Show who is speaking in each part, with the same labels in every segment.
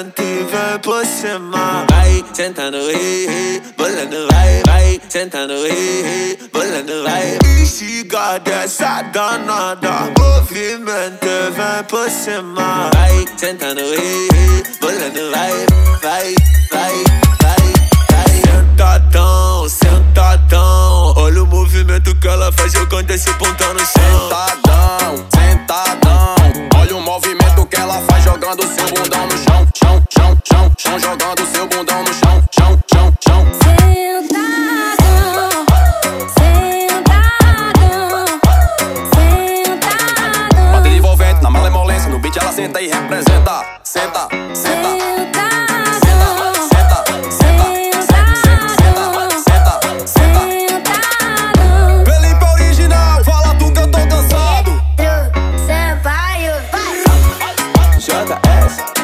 Speaker 1: movimento e vem por cima. Vai sentando, bolando, vai sentando, bolando, vai. Instiga dessa danada, movimento e vem por cima. Vai sentando, bolando, vai. Sentadão, sentadão, olha o movimento que ela faz jogando esse pontão no chão.
Speaker 2: Sentadão, sentadão, olha o movimento que ela faz jogando seu bundão no chão. Chão, jogando seu bundão no chão.
Speaker 3: Sentadão, sentadão.
Speaker 2: Bater envolvente na malemolência, no beat ela senta e representa. Senta. Felipe original, fala tu que eu tô cansado.
Speaker 1: JS.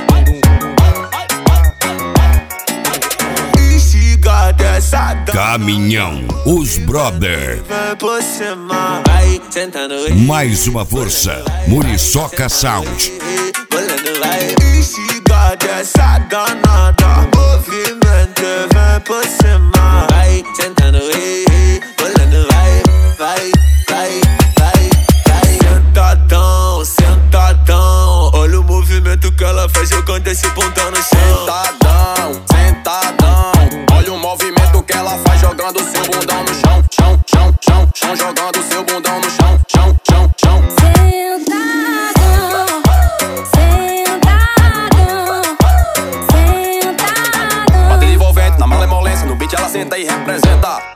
Speaker 1: Instiga dessa
Speaker 4: Caminhão, os brother.
Speaker 1: vem por cima. Vai sentando,
Speaker 4: Mais uma força, Muriçoca Sound.
Speaker 1: bolando, vai. Instiga dessa danada, movimento vem por cima. Vai sentando, bolando, vai. Sentadão, sentadão, olha o movimento que ela faz jogando esse pontão no chão.
Speaker 2: Sentadão, olha o movimento que ela faz jogando seu bundão no chão. Chão, jogando seu bundão no chão.
Speaker 3: Sentadão.
Speaker 2: Bater envolvente na malemolência, no beat ela senta e representa.